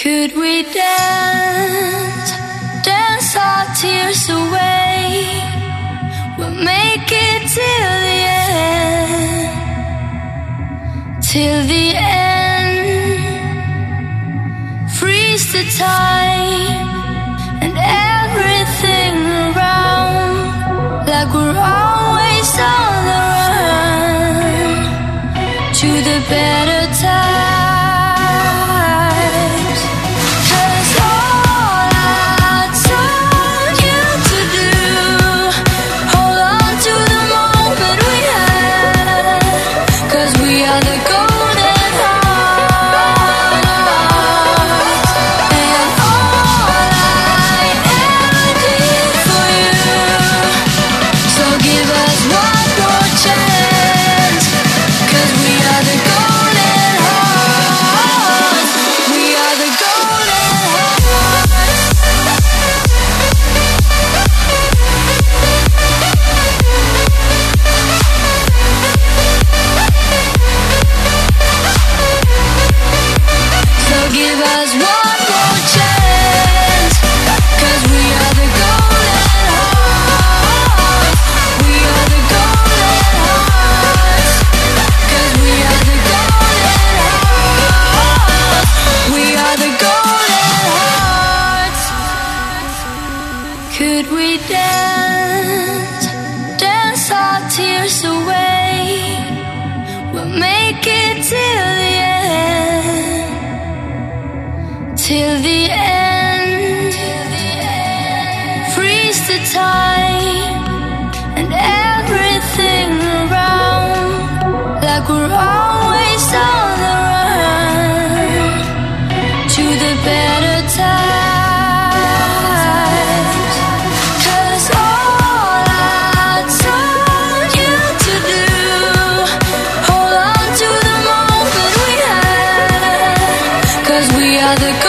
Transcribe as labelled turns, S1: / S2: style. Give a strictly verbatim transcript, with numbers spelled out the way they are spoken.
S1: Could we dance, dance our tears away? We'll make it till the end, till the end. Freeze the time and everything around, like we're always on the run to the better times. Could we dance, dance our tears away? We'll make it till the end, till the end. Freeze the time and everything around, like we're always on the run to the better times. We are the